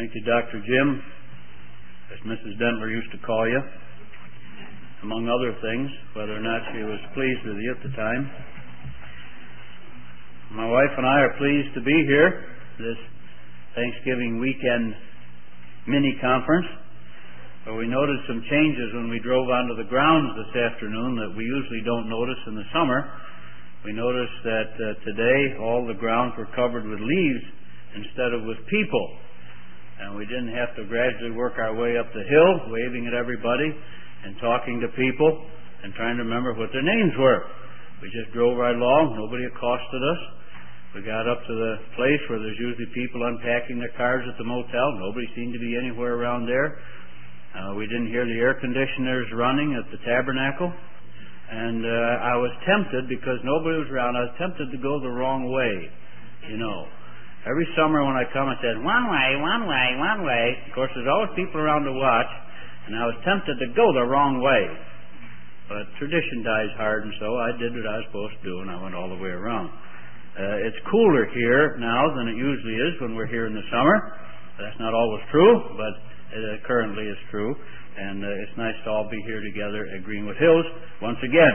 Thank you, Dr. Jim, as Mrs. Dentler used to call you, among other things, whether or not she was pleased with you at the time. My wife and I are pleased to be here this Thanksgiving weekend mini-conference, but we noticed some changes when we drove onto the grounds this afternoon that we usually don't notice in the summer. We noticed that today all the grounds were covered with leaves instead of with people. And we didn't have to gradually work our way up the hill, waving at everybody and talking to people and trying to remember what their names were. We just drove right along. Nobody accosted us. We got up to the place where there's usually people unpacking their cars at the motel. Nobody seemed to be anywhere around there. We didn't hear the air conditioners running at the tabernacle. And I was tempted, because nobody was around, I was tempted to go the wrong way, you know. Every summer when I come, I said, one way, one way, one way. Of course, there's always people around to watch, and I was tempted to go the wrong way. But tradition dies hard, and so I did what I was supposed to do, and I went all the way around. It's cooler here now than it usually is when we're here in the summer. That's not always true, but it currently is true. And it's nice to all be here together at Greenwood Hills once again.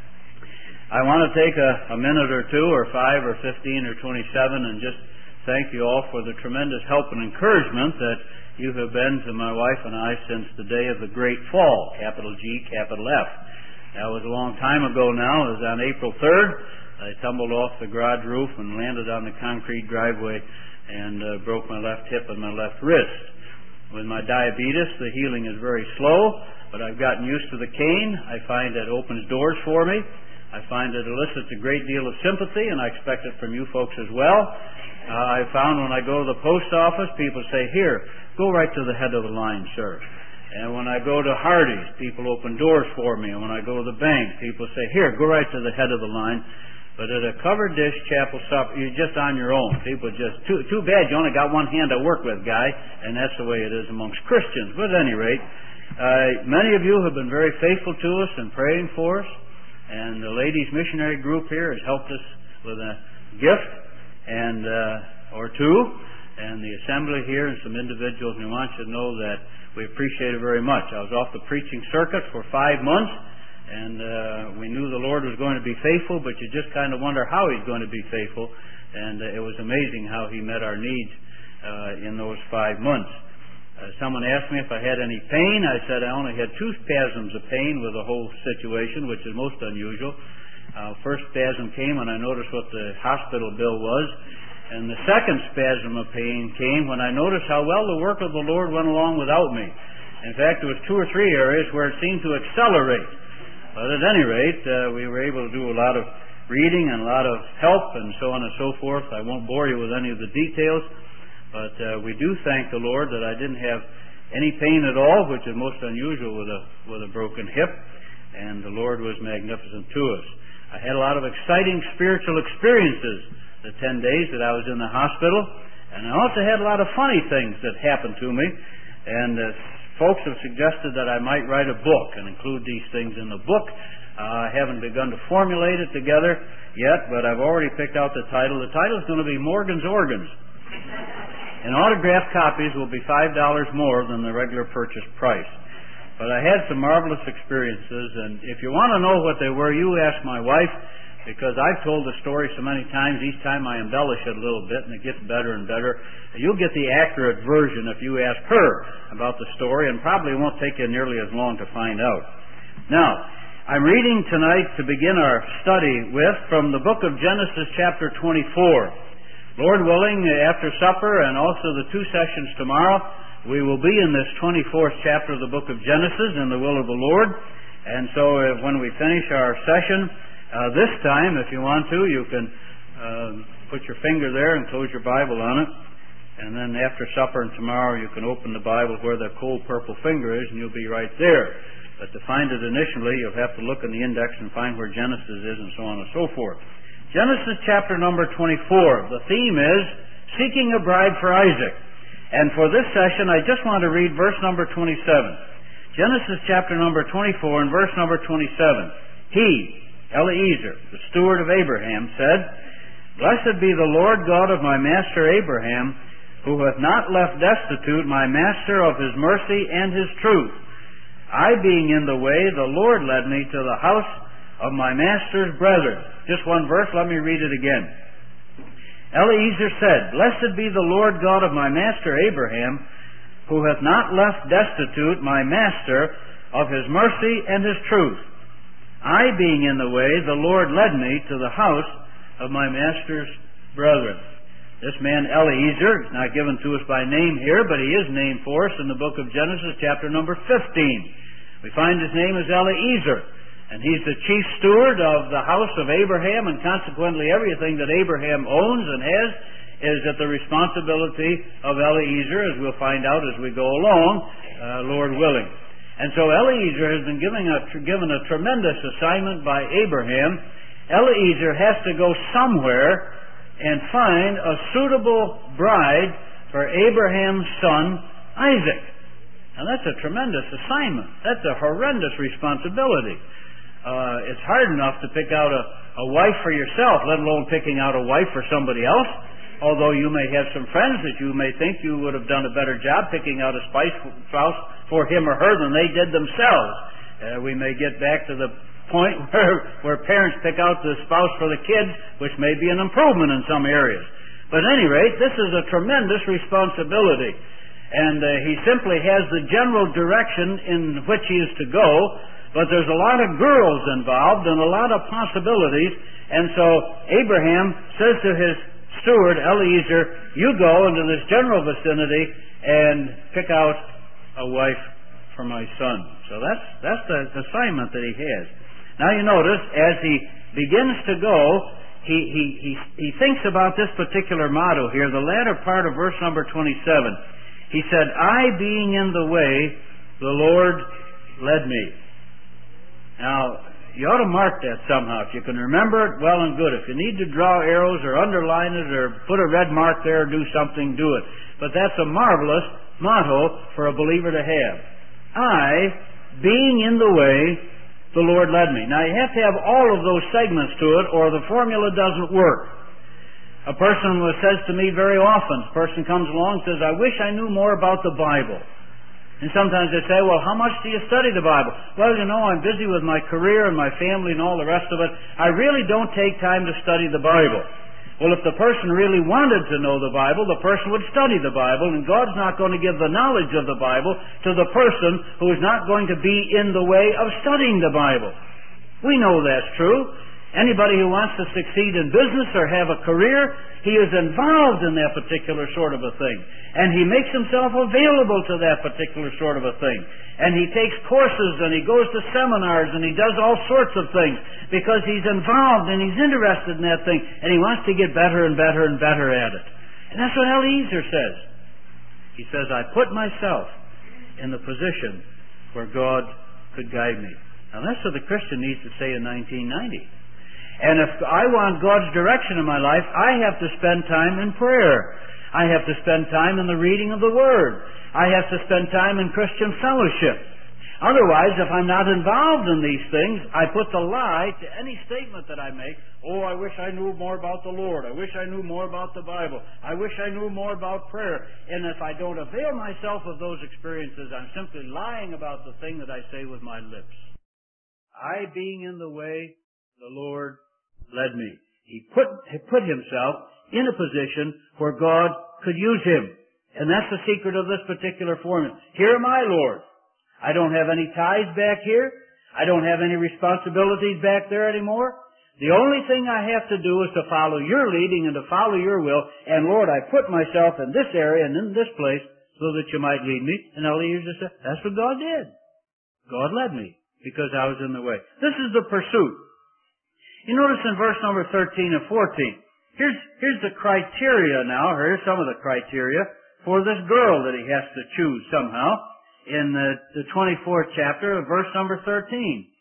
I want to take a minute or two, or 5 or 15 or 27, and just thank you all for the tremendous help and encouragement that you have been to my wife and I since the day of the Great Fall, capital G, capital F. That was a long time ago now. It was on April 3rd. I tumbled off the garage roof and landed on the concrete driveway and broke my left hip and my left wrist. With my diabetes, the healing is very slow, but I've gotten used to the cane. I find that opens doors for me. I find it elicits a great deal of sympathy, and I expect it from you folks as well. I found when I go to the post office, people say, here, go right to the head of the line, sir. And when I go to Hardee's, people open doors for me. And when I go to the bank, people say, here, go right to the head of the line. But at a covered dish chapel supper, you're just on your own. People just, too bad you only got one hand to work with, guy. And that's the way it is amongst Christians. But at any rate, many of you have been very faithful to us and praying for us. And the ladies' missionary group here has helped us with a gift and or two. And the assembly here and some individuals, and we want you to know that we appreciate it very much. I was off the preaching circuit for 5 months. And we knew the Lord was going to be faithful, but you just kind of wonder how He's going to be faithful. And it was amazing how He met our needs in those 5 months. Someone asked me if I had any pain. I said I only had 2 spasms of pain with the whole situation, which is most unusual. First spasm came when I noticed what the hospital bill was. And the second spasm of pain came when I noticed how well the work of the Lord went along without me. In fact, there was 2 or 3 areas where it seemed to accelerate. But at any rate, we were able to do a lot of reading and a lot of help and so on and so forth. I won't bore you with any of the details, but we do thank the Lord that I didn't have any pain at all, which is most unusual with a broken hip, and the Lord was magnificent to us. I had a lot of exciting spiritual experiences the 10 days that I was in the hospital, and I also had a lot of funny things that happened to me, and folks have suggested that I might write a book and include these things in the book. I haven't begun to formulate it together yet, but I've already picked out the title. The title is going to be Morgan's Organs. And autographed copies will be $5 more than the regular purchase price. But I had some marvelous experiences, and if you want to know what they were, you ask my wife, because I've told the story so many times. Each time I embellish it a little bit, and it gets better and better. You'll get the accurate version if you ask her about the story, and probably won't take you nearly as long to find out. Now, I'm reading tonight to begin our study with from the book of Genesis chapter 24. Lord willing, after supper and also the 2 sessions tomorrow, we will be in this 24th chapter of the book of Genesis in the will of the Lord. And so when we finish our session, this time, if you want to, you can put your finger there and close your Bible on it. And then after supper and tomorrow, you can open the Bible where the cold purple finger is, and you'll be right there. But to find it initially, you'll have to look in the index and find where Genesis is, and so on and so forth. Genesis chapter number 24. The theme is Seeking a Bride for Isaac. And for this session, I just want to read verse number 27. Genesis chapter number 24 and verse number 27. He, Eliezer, the steward of Abraham, said, Blessed be the Lord God of my master Abraham, who hath not left destitute my master of his mercy and his truth. I being in the way, the Lord led me to the house of my master's brethren. Just one verse, let me read it again. Eliezer said, Blessed be the Lord God of my master Abraham, who hath not left destitute my master of his mercy and his truth. I being in the way, the Lord led me to the house of my master's brethren. This man Eliezer is not given to us by name here, but he is named for us in the book of Genesis, chapter number 15. We find his name is Eliezer, and he's the chief steward of the house of Abraham, and consequently everything that Abraham owns and has is at the responsibility of Eliezer, as we'll find out as we go along, Lord willing. And so Eliezer has been given a tremendous assignment by Abraham. Eliezer has to go somewhere and find a suitable bride for Abraham's son, Isaac. Now that's a tremendous assignment. That's a horrendous responsibility. It's hard enough to pick out a wife for yourself, let alone picking out a wife for somebody else. Although you may have some friends that you may think you would have done a better job picking out a spouse for him or her than they did themselves. We may get back to the point where parents pick out the spouse for the kids, which may be an improvement in some areas. But at any rate, this is a tremendous responsibility. And he simply has the general direction in which he is to go, but there's a lot of girls involved and a lot of possibilities. And so Abraham says to his steward, Eliezer, you go into this general vicinity and pick out a wife for my son. So that's the assignment that he has. Now you notice, as he begins to go, he thinks about this particular motto here, the latter part of verse number 27. He said, I being in the way, the Lord led me. Now, you ought to mark that somehow. If you can remember it, well and good. If you need to draw arrows or underline it or put a red mark there or do something, do it. But that's a marvelous motto for a believer to have. I, being in the way, the Lord led me. Now, you have to have all of those segments to it or the formula doesn't work. A person says to me very often, a person comes along and says, I wish I knew more about the Bible. And sometimes they say, well, how much do you study the Bible? Well, you know, I'm busy with my career and my family and all the rest of it. I really don't take time to study the Bible. Well, if the person really wanted to know the Bible, the person would study the Bible, and God's not going to give the knowledge of the Bible to the person who is not going to be in the way of studying the Bible. We know that's true. Anybody who wants to succeed in business or have a career, he is involved in that particular sort of a thing. And he makes himself available to that particular sort of a thing. And he takes courses and he goes to seminars and he does all sorts of things because he's involved and he's interested in that thing and he wants to get better and better and better at it. And that's what Eliezer says. He says, I put myself in the position where God could guide me. Now that's what the Christian needs to say in 1990. And if I want God's direction in my life, I have to spend time in prayer. I have to spend time in the reading of the Word. I have to spend time in Christian fellowship. Otherwise, if I'm not involved in these things, I put the lie to any statement that I make. Oh, I wish I knew more about the Lord. I wish I knew more about the Bible. I wish I knew more about prayer. And if I don't avail myself of those experiences, I'm simply lying about the thing that I say with my lips. I being in the way, the Lord led me. He put himself in a position where God could use him. And that's the secret of this particular formula. Here am I, Lord. I don't have any ties back here. I don't have any responsibilities back there anymore. The only thing I have to do is to follow your leading and to follow your will. And Lord, I put myself in this area and in this place so that you might lead me. And Eliezer said, that's what God did. God led me because I was in the way. This is the pursuit. You notice in verse number 13 and 14, here's the criteria now, here's some of the criteria for this girl that he has to choose somehow in the 24th chapter of verse number 13.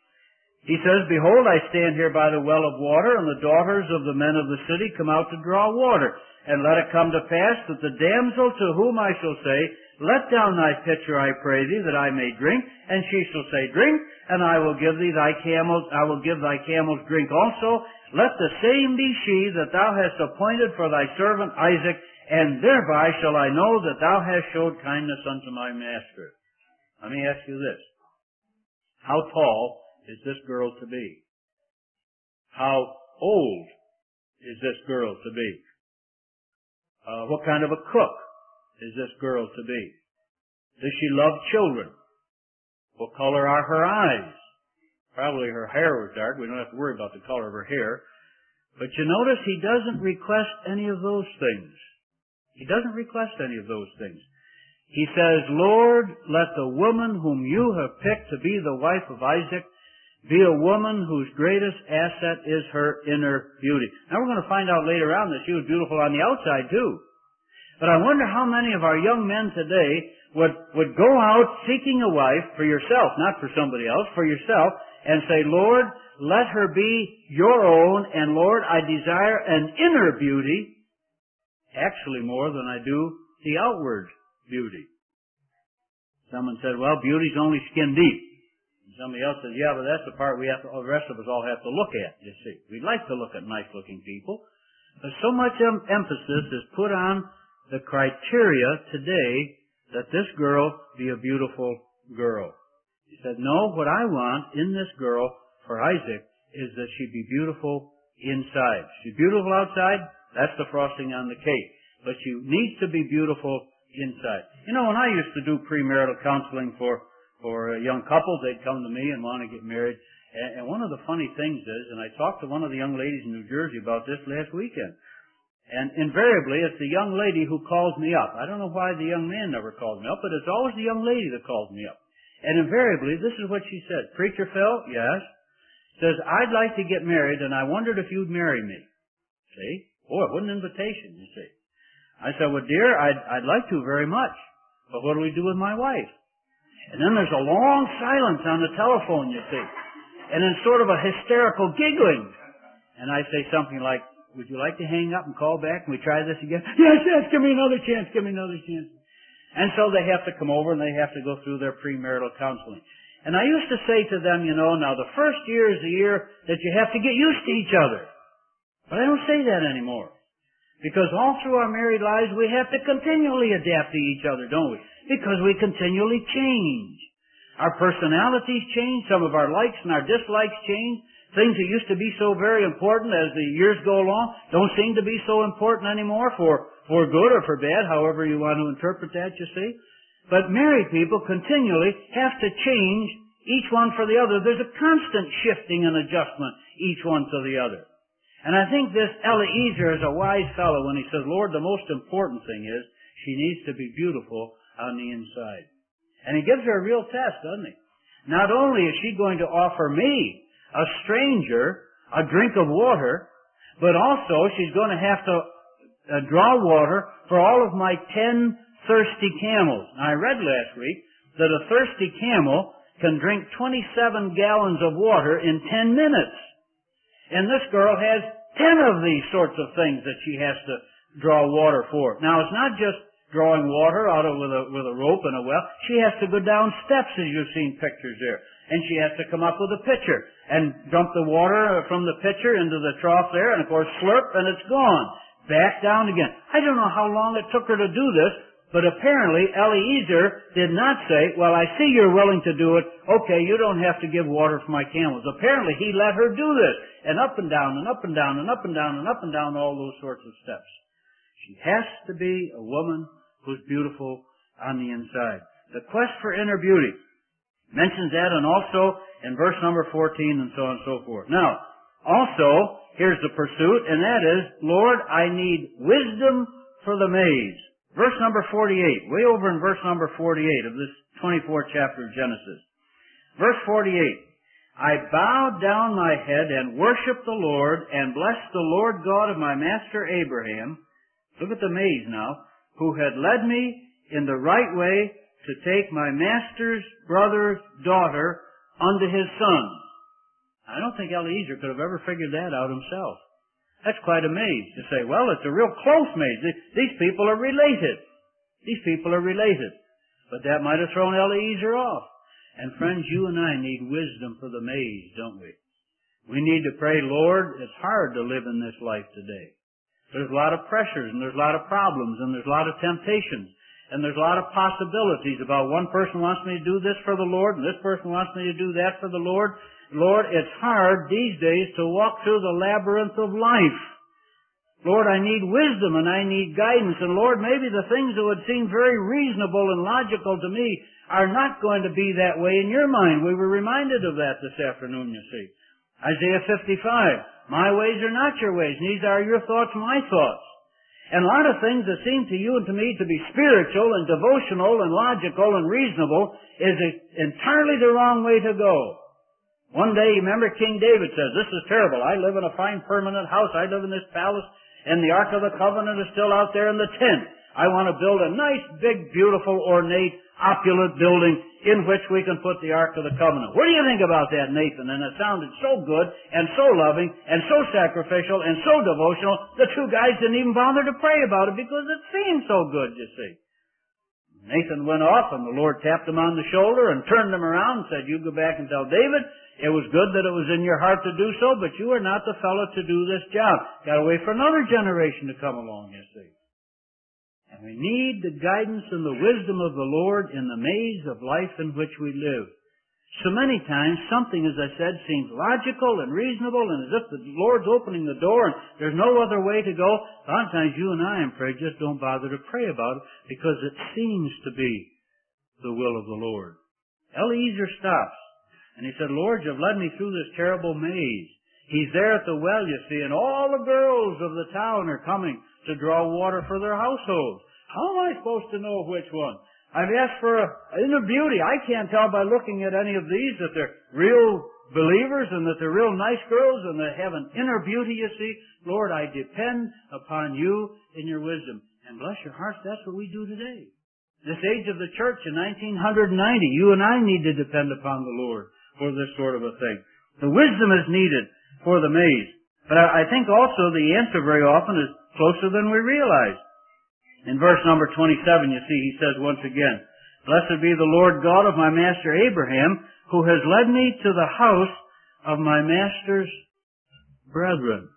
He says, Behold, I stand here by the well of water, and the daughters of the men of the city come out to draw water. And let it come to pass that the damsel to whom I shall say, Let down thy pitcher, I pray thee, that I may drink. And she shall say, Drink, and I will give thee thy camels. I will give thy camels drink also. Let the same be she that thou hast appointed for thy servant Isaac. and thereby shall I know that thou hast showed kindness unto my master. Let me ask you this. How tall is this girl to be? How old is this girl to be? What kind of a cook is this girl to be? Does she love children? What color are her eyes? Probably her hair was dark. We don't have to worry about the color of her hair. But you notice he doesn't request any of those things. He doesn't request any of those things. He says, Lord, let the woman whom you have picked to be the wife of Isaac be a woman whose greatest asset is her inner beauty. Now we're going to find out later on that she was beautiful on the outside too. But I wonder how many of our young men today would go out seeking a wife for yourself, not for somebody else, for yourself, and say, Lord, let her be your own, and Lord, I desire an inner beauty, actually more than I do the outward beauty. Someone said, well, beauty's only skin deep. And somebody else says, yeah, but that's the part the rest of us all have to look at, you see. We'd like to look at nice-looking people. But so much emphasis is put on the criteria today that this girl be a beautiful girl. He said, no, what I want in this girl for Isaac is that she be beautiful inside. She's beautiful outside, that's the frosting on the cake. But she needs to be beautiful inside. You know, when I used to do premarital counseling for young couples, they'd come to me and want to get married. And one of the funny things is, and I talked to one of the young ladies in New Jersey about this last weekend, and invariably it's the young lady who calls me up. I don't know why the young man never calls me up, but it's always the young lady that calls me up. And invariably, this is what she said. Preacher Phil, yes, says, I'd like to get married, and I wondered if you'd marry me. See? Boy, what an invitation, you see. I said, well, dear, I'd like to very much, but what do we do with my wife? And then there's a long silence on the telephone, you see, and then sort of a hysterical giggling. And I say something like, would you like to hang up and call back and we try this again? Yes, yes, give me another chance, give me another chance. And so they have to come over and they have to go through their premarital counseling. And I used to say to them, you know, now the first year is the year that you have to get used to each other. But I don't say that anymore. Because all through our married lives, we have to continually adapt to each other, don't we? Because we continually change. Our personalities change. Some of our likes and our dislikes change. Things that used to be so very important as the years go along don't seem to be so important anymore for good or for bad, however you want to interpret that, you see. But married people continually have to change each one for the other. There's a constant shifting and adjustment each one to the other. And I think this Eliezer is a wise fellow when he says, Lord, the most important thing is she needs to be beautiful on the inside. And he gives her a real test, doesn't he? Not only is she going to offer me, a stranger, a drink of water, but also she's going to have to draw water for all of my 10 thirsty camels. Now, I read last week that a thirsty camel can drink 27 gallons of water in 10 minutes. And this girl has 10 of these sorts of things that she has to draw water for. Now, it's not just drawing water out of with a rope and a well. She has to go down steps, as you've seen pictures there. And she has to come up with a pitcher and dump the water from the pitcher into the trough there, and of course slurp, and it's gone. Back down again. I don't know how long it took her to do this, but apparently Eliezer did not say, well, I see you're willing to do it. Okay, you don't have to give water for my camels. Apparently he let her do this. And up and down and up and down and up and down and up and down, all those sorts of steps. She has to be a woman who's beautiful on the inside. The quest for inner beauty mentions that, and also in verse number 14 and so on and so forth. Now, also, here's the pursuit, and that is, Lord, I need wisdom for the maze. Verse number 48, way over in verse number 48 of this 24th chapter of Genesis. Verse 48, I bowed down my head and worshiped the Lord and blessed the Lord God of my master Abraham. Look at the maze now. Who had led me in the right way to take my master's brother's daughter unto his son. I don't think Eliezer could have ever figured that out himself. That's quite a maze to say, well, it's a real close maze. These people are related. These people are related. But that might have thrown Eliezer off. And friends, you and I need wisdom for the maze, don't we? We need to pray, Lord, it's hard to live in this life today. There's a lot of pressures, and there's a lot of problems, and there's a lot of temptations, and there's a lot of possibilities about one person wants me to do this for the Lord, and this person wants me to do that for the Lord. Lord, it's hard these days to walk through the labyrinth of life. Lord, I need wisdom and I need guidance. And Lord, maybe the things that would seem very reasonable and logical to me are not going to be that way in your mind. We were reminded of that this afternoon, you see. Isaiah 55, my ways are not your ways, neither are your thoughts my thoughts. And a lot of things that seem to you and to me to be spiritual and devotional and logical and reasonable is entirely the wrong way to go. One day, remember, King David says, this is terrible. I live in a fine permanent house. I live in this palace, and the Ark of the Covenant is still out there in the tent. I want to build a nice, big, beautiful, ornate, opulent building in which we can put the Ark of the Covenant. What do you think about that, Nathan? And it sounded so good and so loving and so sacrificial and so devotional, the two guys didn't even bother to pray about it because it seemed so good, you see. Nathan went off and the Lord tapped him on the shoulder and turned him around and said, you go back and tell David, it was good that it was in your heart to do so, but you are not the fellow to do this job. Got to wait for another generation to come along, you see. And we need the guidance and the wisdom of the Lord in the maze of life in which we live. So many times something, as I said, seems logical and reasonable and as if the Lord's opening the door and there's no other way to go. A lot of times you and I, I'm afraid, just don't bother to pray about it because it seems to be the will of the Lord. Eliezer stops and he said, Lord, you've led me through this terrible maze. He's there at the well, you see, and all the girls of the town are coming to draw water for their households. How am I supposed to know which one? I've asked for inner beauty. I can't tell by looking at any of these that they're real believers and that they're real nice girls and they have an inner beauty, you see. Lord, I depend upon you in your wisdom. And bless your hearts, that's what we do today. This age of the church in 1990, you and I need to depend upon the Lord for this sort of a thing. The wisdom is needed for the maze. But I think also the answer very often is closer than we realize. In verse number 27, you see, he says once again, Blessed be the Lord God of my master Abraham, who has led me to the house of my master's brethren.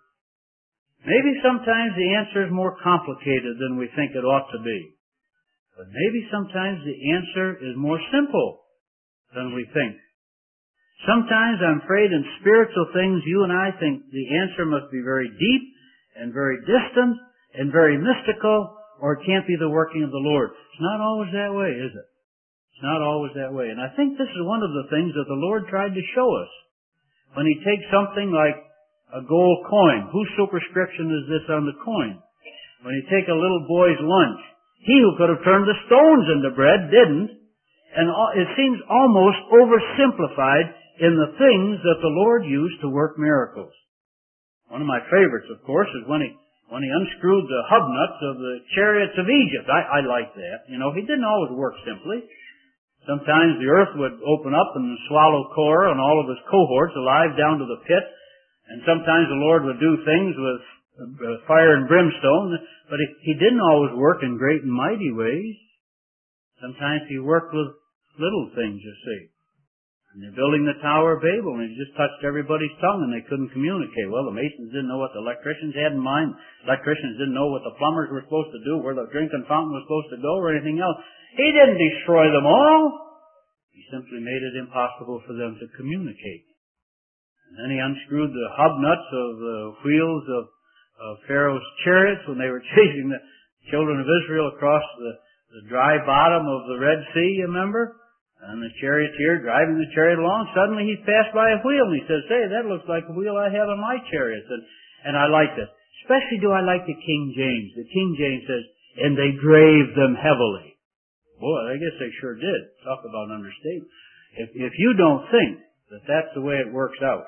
Maybe sometimes the answer is more complicated than we think it ought to be. But maybe sometimes the answer is more simple than we think. Sometimes I'm afraid in spiritual things you and I think the answer must be very deep and very distant and very mystical, or it can't be the working of the Lord. It's not always that way, is it? It's not always that way. And I think this is one of the things that the Lord tried to show us. When He takes something like a gold coin, whose superscription is this on the coin? When He take a little boy's lunch, he who could have turned the stones into bread didn't. And it seems almost oversimplified in the things that the Lord used to work miracles. One of my favorites, of course, is when he unscrewed the hubnuts of the chariots of Egypt. I like that. You know, He didn't always work simply. Sometimes the earth would open up and swallow Korah and all of his cohorts alive down to the pit. And sometimes the Lord would do things with fire and brimstone. But He didn't always work in great and mighty ways. Sometimes He worked with little things, you see. And they're building the Tower of Babel, and He just touched everybody's tongue, and they couldn't communicate. Well, the masons didn't know what the electricians had in mind. Electricians didn't know what the plumbers were supposed to do, where the drinking fountain was supposed to go, or anything else. He didn't destroy them all. He simply made it impossible for them to communicate. And then He unscrewed the hubnuts of the wheels of Pharaoh's chariots when they were chasing the children of Israel across the dry bottom of the Red Sea, you remember? And the charioteer driving the chariot along, suddenly he's passed by a wheel and he says, "Say, that looks like a wheel I have on my chariots." And I like it. Especially do I like the King James. The King James says, "And they drave them heavily." Boy, I guess they sure did. Talk about an understatement. If you don't think that that's the way it works out,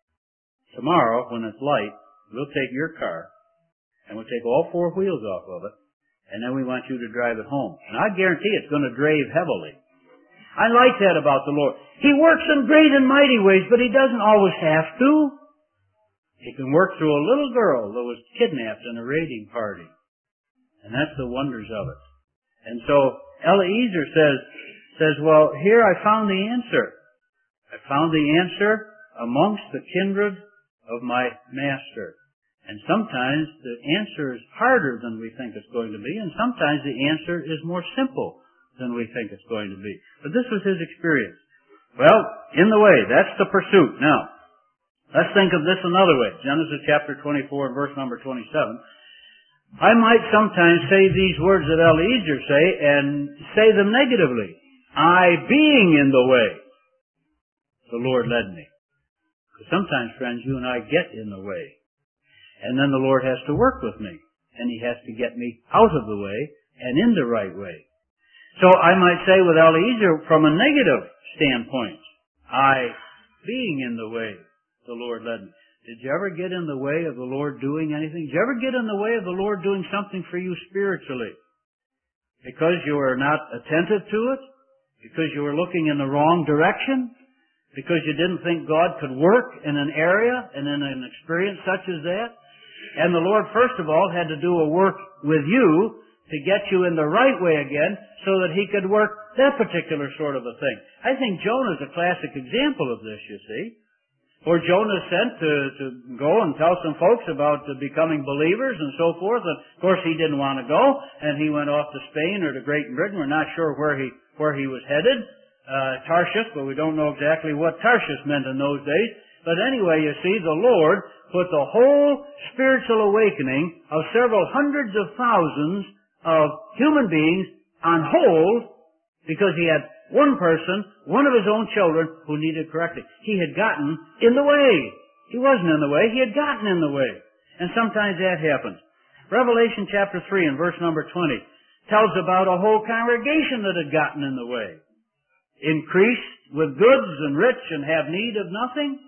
tomorrow when it's light, we'll take your car and we'll take all four wheels off of it, and then we want you to drive it home. And I guarantee it's going to drave heavily. I like that about the Lord. He works in great and mighty ways, but He doesn't always have to. He can work through a little girl that was kidnapped in a raiding party. And that's the wonders of it. And so Eliezer says, well, here I found the answer. I found the answer amongst the kindred of my master. And sometimes the answer is harder than we think it's going to be, and sometimes the answer is more simple than we think it's going to be. But this was his experience. Well, in the way, that's the pursuit. Now, let's think of this another way. Genesis chapter 24, verse number 27. I might sometimes say these words that Eliezer say and say them negatively. I being in the way, the Lord led me. Because sometimes, friends, you and I get in the way. And then the Lord has to work with me. And He has to get me out of the way and in the right way. So I might say with Eliezer from a negative standpoint, I being in the way, the Lord led me. Did you ever get in the way of the Lord doing anything? Did you ever get in the way of the Lord doing something for you spiritually? Because you were not attentive to it? Because you were looking in the wrong direction? Because you didn't think God could work in an area and in an experience such as that? And the Lord, first of all, had to do a work with you to get you in the right way again so that He could work that particular sort of a thing. I think Jonah is a classic example of this, you see. Or Jonah sent to go and tell some folks about becoming believers and so forth. And of course he didn't want to go, and he went off to Spain or to Great Britain. We're not sure where he was headed. Tarshish, but we don't know exactly what Tarshish meant in those days. But anyway, you see, the Lord put the whole spiritual awakening of several hundreds of thousands of human beings on hold because He had one person, one of His own children, who needed correcting. He had gotten in the way. He wasn't in the way. He had gotten in the way. And sometimes that happens. Revelation chapter 3 and verse number 20 tells about a whole congregation that had gotten in the way. Increased with goods and rich and have need of nothing.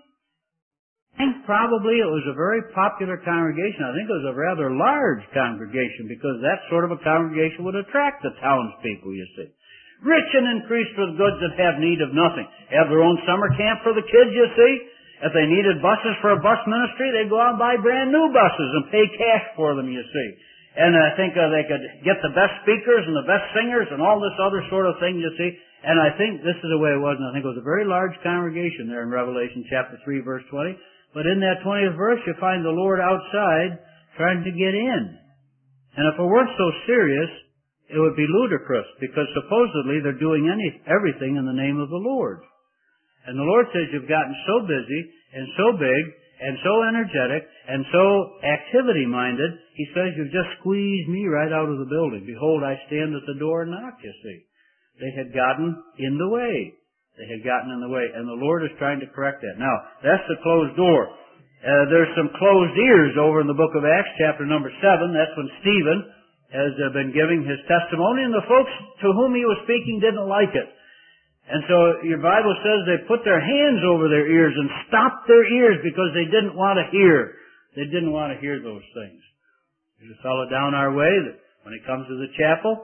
I think probably it was a very popular congregation. I think it was a rather large congregation because that sort of a congregation would attract the townspeople, you see. Rich and increased with goods that have need of nothing. Have their own summer camp for the kids, you see. If they needed buses for a bus ministry, they'd go out and buy brand new buses and pay cash for them, you see. And I think they could get the best speakers and the best singers and all this other sort of thing, you see. And I think this is the way it was, and I think it was a very large congregation there in Revelation chapter 3, verse 20. But in that 20th verse, you find the Lord outside trying to get in. And if it weren't so serious, it would be ludicrous, because supposedly they're doing everything in the name of the Lord. And the Lord says you've gotten so busy and so big and so energetic and so activity-minded, He says you've just squeezed me right out of the building. Behold, I stand at the door and knock, you see. They had gotten in the way. They had gotten in the way, and the Lord is trying to correct that. Now, that's the closed door. There's some closed ears over in the book of Acts, chapter number 7. That's when Stephen has been giving his testimony, and the folks to whom he was speaking didn't like it. And so your Bible says they put their hands over their ears and stopped their ears because they didn't want to hear. They didn't want to hear those things. There's a fellow down our way that when he comes to the chapel,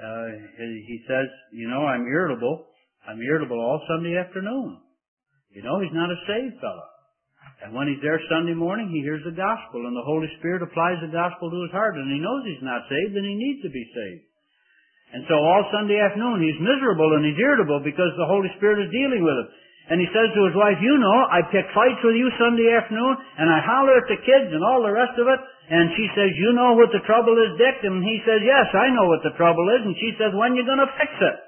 he says, I'm irritable. I'm irritable all Sunday afternoon. He's not a saved fellow. And when he's there Sunday morning, he hears the gospel, and the Holy Spirit applies the gospel to his heart, and he knows he's not saved, and he needs to be saved. And so all Sunday afternoon, he's miserable and he's irritable because the Holy Spirit is dealing with him. And he says to his wife, I pick fights with you Sunday afternoon, and I holler at the kids and all the rest of it. And she says, you know what the trouble is, Dick? And he says, yes, I know what the trouble is. And she says, when are you going to fix it?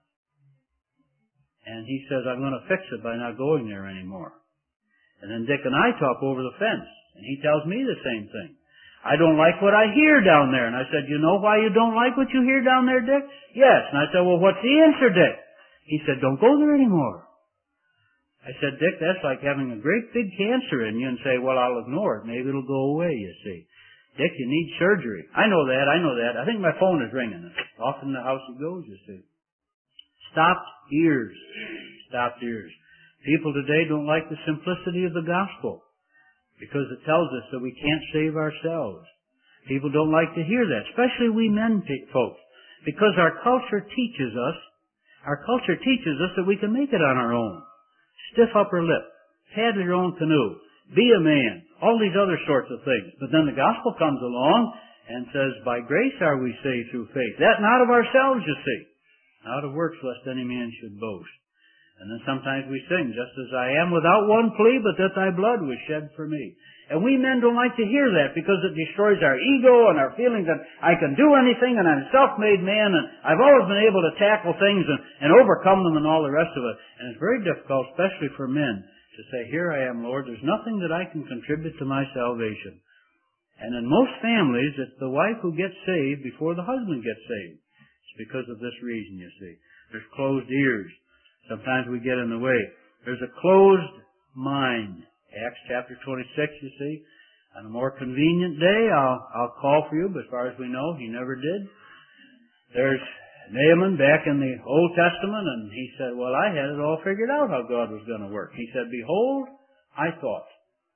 And he says, I'm going to fix it by not going there anymore. And then Dick and I talk over the fence, and he tells me the same thing. I don't like what I hear down there. And I said, you know why you don't like what you hear down there, Dick? Yes. And I said, well, what's the answer, Dick? He said, don't go there anymore. I said, Dick, that's like having a great big cancer in you and say, well, I'll ignore it. Maybe it'll go away, you see. Dick, you need surgery. I know that. I think my phone is ringing. Off in the house it goes, you see. Stopped ears. Stopped ears. People today don't like the simplicity of the gospel because it tells us that we can't save ourselves. People don't like to hear that, especially we men folks, because our culture teaches us that we can make it on our own. Stiff upper lip, paddle your own canoe, be a man, all these other sorts of things. But then the gospel comes along and says, by grace are we saved through faith. That not of ourselves, you see. Not of works, lest any man should boast. And then sometimes we sing, just as I am without one plea, but that thy blood was shed for me. And we men don't like to hear that because it destroys our ego and our feelings that I can do anything and I'm a self-made man and I've always been able to tackle things and overcome them and all the rest of it. And it's very difficult, especially for men, to say, here I am, Lord, there's nothing that I can contribute to my salvation. And in most families, it's the wife who gets saved before the husband gets saved. It's because of this reason, you see. There's closed ears. Sometimes we get in the way. There's a closed mind. Acts chapter 26, you see. On a more convenient day, I'll call for you, but as far as we know, he never did. There's Naaman back in the Old Testament, and he said, well, I had it all figured out how God was going to work. He said, behold, I thought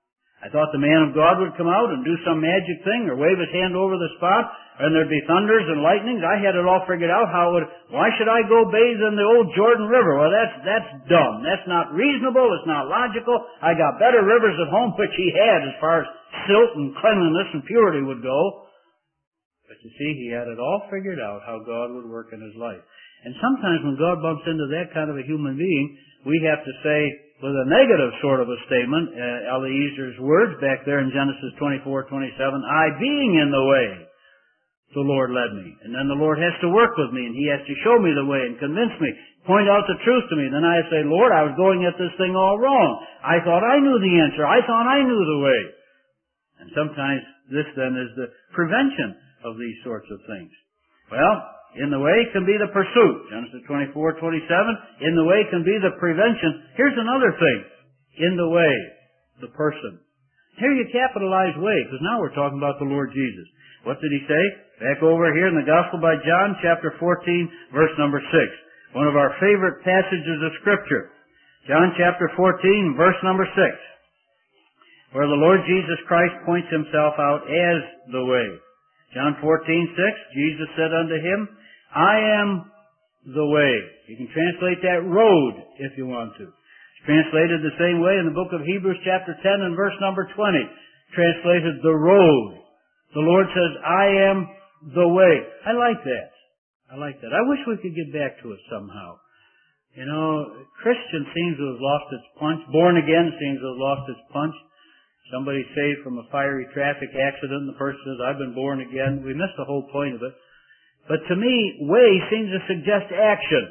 the man of God would come out and do some magic thing or wave his hand over the spot and there'd be thunders and lightnings. I had it all figured out why should I go bathe in the old Jordan River? Well, that's dumb. That's not reasonable. It's not logical. I got better rivers at home, which he had as far as silt and cleanliness and purity would go. But you see, he had it all figured out how God would work in his life. And sometimes when God bumps into that kind of a human being, we have to say, with a negative sort of a statement, Eliezer's words back there in Genesis 24:27, I being in the way, the Lord led me. And then the Lord has to work with me, and He has to show me the way and convince me, point out the truth to me. Then I say, Lord, I was going at this thing all wrong. I thought I knew the answer. I thought I knew the way. And sometimes this then is the prevention of these sorts of things. Well, in the way can be the pursuit. Genesis 24:27. In the way can be the prevention. Here's another thing. In the way, the person. Here you capitalize way, because now we're talking about the Lord Jesus. What did He say? Back over here in the Gospel by John, chapter 14, verse number 6. One of our favorite passages of Scripture. John chapter 14, verse number 6. Where the Lord Jesus Christ points Himself out as the way. John 14:6, Jesus said unto him, I am the way. You can translate that road if you want to. It's translated the same way in the book of Hebrews chapter 10 and verse number 20. Translated the road. The Lord says, I am the way. I like that. I wish we could get back to it somehow. You know, Christian seems to have lost its punch. Born again seems to have lost its punch. Somebody saved from a fiery traffic accident, and the person says, I've been born again. We missed the whole point of it. But to me, way seems to suggest action.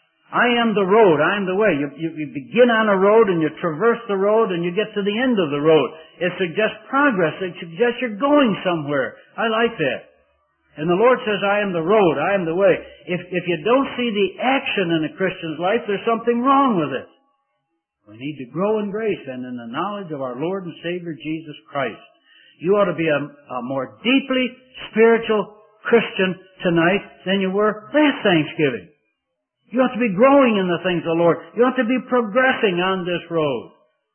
I am the road. I am the way. You begin on a road and you traverse the road and you get to the end of the road. It suggests progress. It suggests you're going somewhere. I like that. And the Lord says, I am the road. I am the way. If you don't see the action in a Christian's life, there's something wrong with it. We need to grow in grace and in the knowledge of our Lord and Savior Jesus Christ. You ought to be a more deeply spiritual Christian tonight than you were last Thanksgiving. You ought to be growing in the things of the Lord. You ought to be progressing on this road.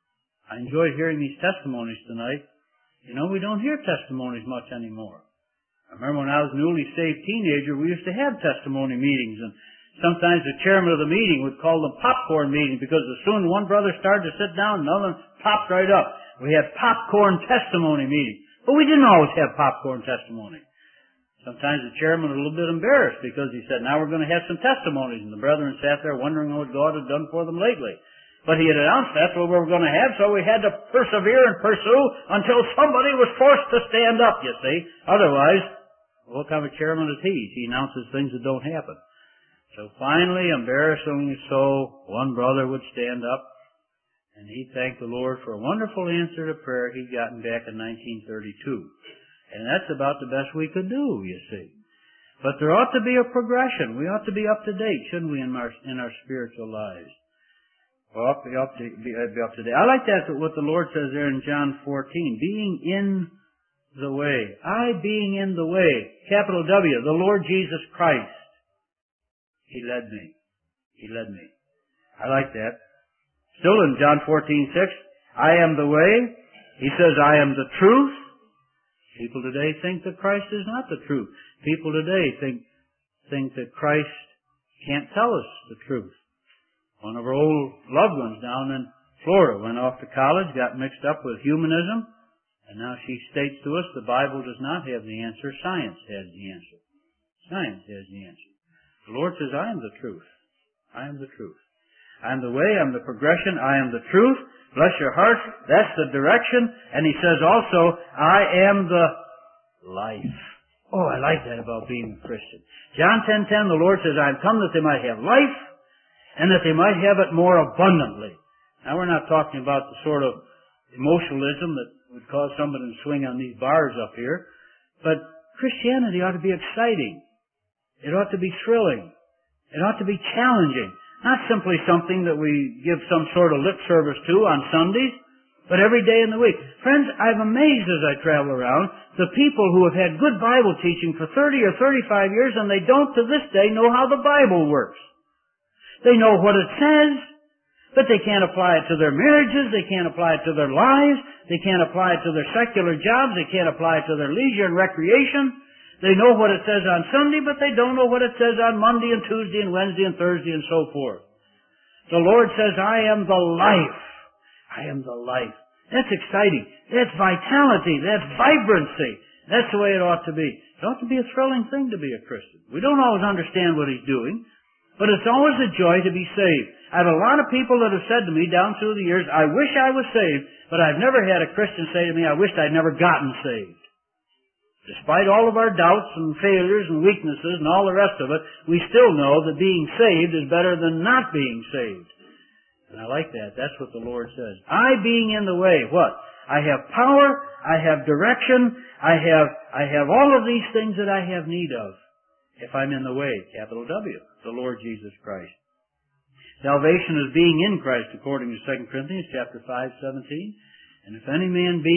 I enjoyed hearing these testimonies tonight. You know, we don't hear testimonies much anymore. I remember when I was a newly saved teenager, we used to have testimony meetings, and sometimes the chairman of the meeting would call them popcorn meetings because as soon as one brother started to sit down, another popped right up. We had popcorn testimony meetings. But we didn't always have popcorn testimony. Sometimes the chairman was a little bit embarrassed because he said, now we're going to have some testimonies. And the brethren sat there wondering what God had done for them lately. But he had announced that's what we were going to have, so we had to persevere and pursue until somebody was forced to stand up, you see. Otherwise, what kind of a chairman is he? He announces things that don't happen. So finally, embarrassingly so, one brother would stand up and he'd thank the Lord for a wonderful answer to prayer he'd gotten back in 1932. And that's about the best we could do, you see. But there ought to be a progression. We ought to be up to date, shouldn't we, in our spiritual lives? We ought to be up to date. I like that, what the Lord says there in John 14, being in the way. I being in the way. Capital W, the Lord Jesus Christ. He led me. He led me. I like that. Still in John 14:6, I am the way. He says, I am the truth. People today think that Christ is not the truth. People today think that Christ can't tell us the truth. One of our old loved ones down in Florida went off to college, got mixed up with humanism, and now she states to us the Bible does not have the answer. Science has the answer. Science has the answer. The Lord says, I am the truth. I am the truth. I'm the way, I'm the progression, I am the truth. Bless your heart, that's the direction. And he says also, I am the life. Oh, I like that about being a Christian. John 10:10, the Lord says, I am come that they might have life, and that they might have it more abundantly. Now, we're not talking about the sort of emotionalism that would cause somebody to swing on these bars up here, but Christianity ought to be exciting. It ought to be thrilling. It ought to be challenging. Not simply something that we give some sort of lip service to on Sundays, but every day in the week. Friends, I'm amazed as I travel around the people who have had good Bible teaching for 30 or 35 years, and they don't to this day know how the Bible works. They know what it says, but they can't apply it to their marriages, they can't apply it to their lives, they can't apply it to their secular jobs, they can't apply it to their leisure and recreation. They know what it says on Sunday, but they don't know what it says on Monday and Tuesday and Wednesday and Thursday and so forth. The Lord says, I am the life. I am the life. That's exciting. That's vitality. That's vibrancy. That's the way it ought to be. It ought to be a thrilling thing to be a Christian. We don't always understand what He's doing, but it's always a joy to be saved. I have a lot of people that have said to me down through the years, I wish I was saved, but I've never had a Christian say to me, I wished I'd never gotten saved. Despite all of our doubts and failures and weaknesses and all the rest of it, we still know that being saved is better than not being saved. And I like that. That's what the Lord says. I being in the way, what? I have power, I have direction, I have all of these things that I have need of if I'm in the way, capital W, the Lord Jesus Christ. Salvation is being in Christ, according to 2 Corinthians chapter 5:17. And if any man be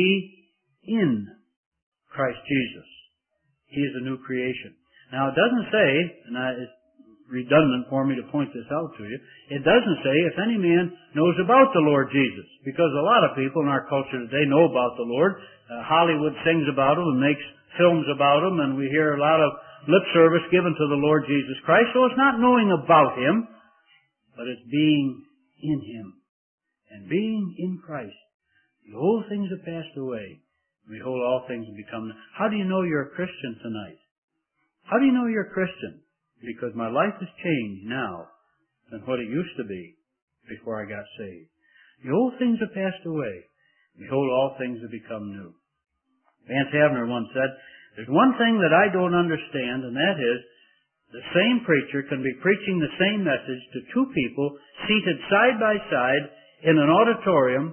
in Christ Jesus, he is a new creation. Now, it doesn't say, and it's redundant for me to point this out to you, it doesn't say if any man knows about the Lord Jesus, because a lot of people in our culture today know about the Lord. Hollywood sings about Him and makes films about Him, and we hear a lot of lip service given to the Lord Jesus Christ. So it's not knowing about Him, but it's being in Him. And being in Christ. The old things have passed away. Behold, all things have become new. How do you know you're a Christian tonight? How do you know you're a Christian? Because my life has changed now than what it used to be before I got saved. The old things have passed away. Behold, all things have become new. Vance Havner once said, there's one thing that I don't understand, and that is, the same preacher can be preaching the same message to two people seated side by side in an auditorium,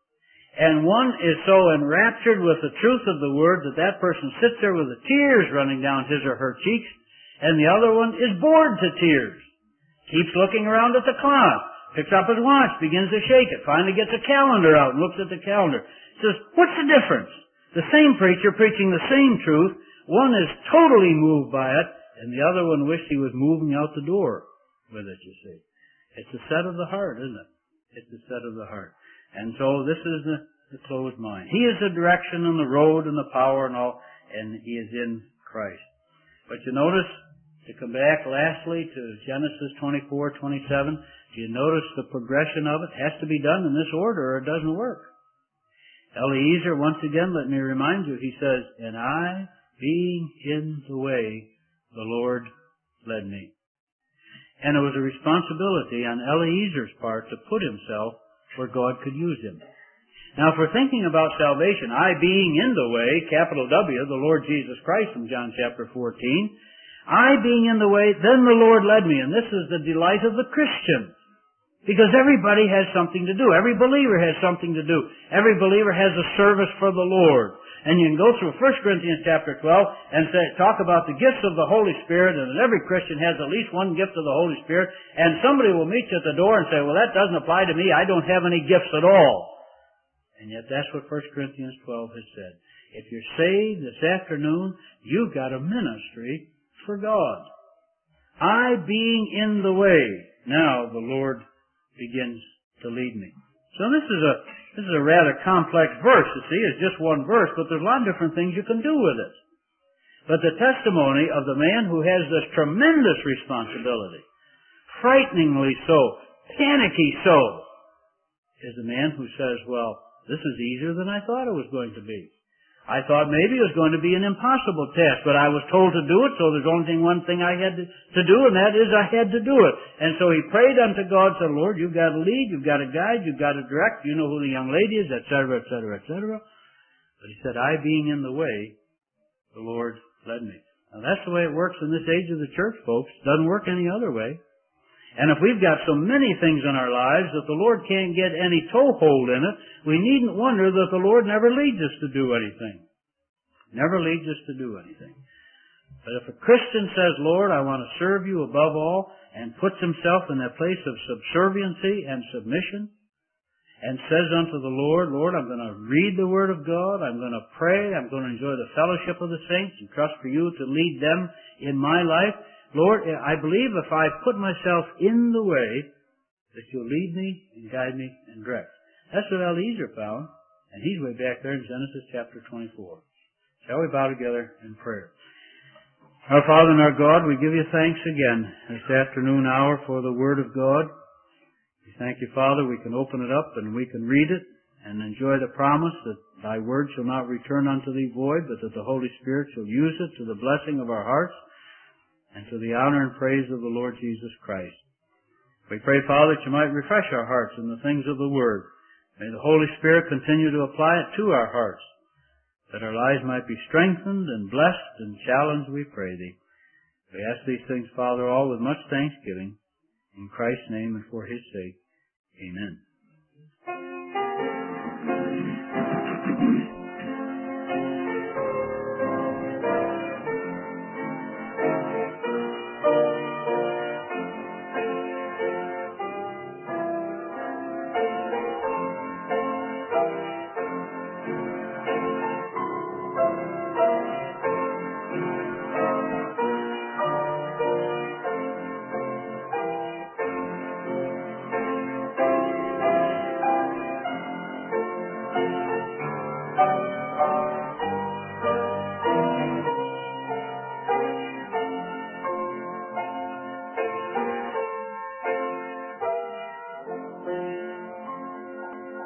and one is so enraptured with the truth of the Word that that person sits there with the tears running down his or her cheeks, and the other one is bored to tears. Keeps looking around at the clock, picks up his watch, begins to shake it, finally gets a calendar out and looks at the calendar. Says, what's the difference? The same preacher preaching the same truth, one is totally moved by it, and the other one wished he was moving out the door with it, you see. It's the set of the heart, isn't it? It's the set of the heart. And so this is the closed mind. He is the direction and the road and the power and all, and He is in Christ. But you notice, to come back lastly to Genesis 24:27, do you notice the progression of it? It has to be done in this order or it doesn't work. Eliezer, once again, let me remind you, he says, and I, being in the way, the Lord led me. And it was a responsibility on Eliezer's part to put himself where God could use him. Now, if we're thinking about salvation, I being in the way, capital W, the Lord Jesus Christ from John chapter 14, I being in the way, then the Lord led me. And this is the delight of the Christian. Because everybody has something to do. Every believer has something to do. Every believer has a service for the Lord. And you can go through 1 Corinthians chapter 12 and talk about the gifts of the Holy Spirit, and every Christian has at least one gift of the Holy Spirit, and somebody will meet you at the door and say, well, that doesn't apply to me. I don't have any gifts at all. And yet that's what 1 Corinthians 12 has said. If you're saved this afternoon, you've got a ministry for God. I being in the way, now the Lord begins to lead me. So this is a rather complex verse, you see. It's just one verse, but there's a lot of different things you can do with it. But the testimony of the man who has this tremendous responsibility, frighteningly so, panicky so, is the man who says, well, this is easier than I thought it was going to be. I thought maybe it was going to be an impossible task, but I was told to do it, so there's only one thing I had to do, and that is I had to do it. And so he prayed unto God, said, Lord, you've got to lead, you've got to guide, you've got to direct, you know who the young lady is, etc., etc., etc. But he said, I being in the way, the Lord led me. Now that's the way it works in this age of the church, folks. It doesn't work any other way. And if we've got so many things in our lives that the Lord can't get any toehold in it, we needn't wonder that the Lord never leads us to do anything. Never leads us to do anything. But if a Christian says, Lord, I want to serve you above all, and puts himself in that place of subserviency and submission, and says unto the Lord, Lord, I'm going to read the Word of God, I'm going to pray, I'm going to enjoy the fellowship of the saints, and trust for you to lead them in my life, Lord, I believe if I put myself in the way, that you'll lead me and guide me and direct. That's what Eliezer found, and he's way back there in Genesis chapter 24. Shall we bow together in prayer? Our Father and our God, we give you thanks again this afternoon hour for the Word of God. We thank you, Father, we can open it up and we can read it and enjoy the promise that thy word shall not return unto thee void, but that the Holy Spirit shall use it to the blessing of our hearts and to the honor and praise of the Lord Jesus Christ. We pray, Father, that you might refresh our hearts in the things of the Word. May the Holy Spirit continue to apply it to our hearts, that our lives might be strengthened and blessed and challenged, we pray thee. We ask these things, Father, all with much thanksgiving, in Christ's name and for his sake. Amen.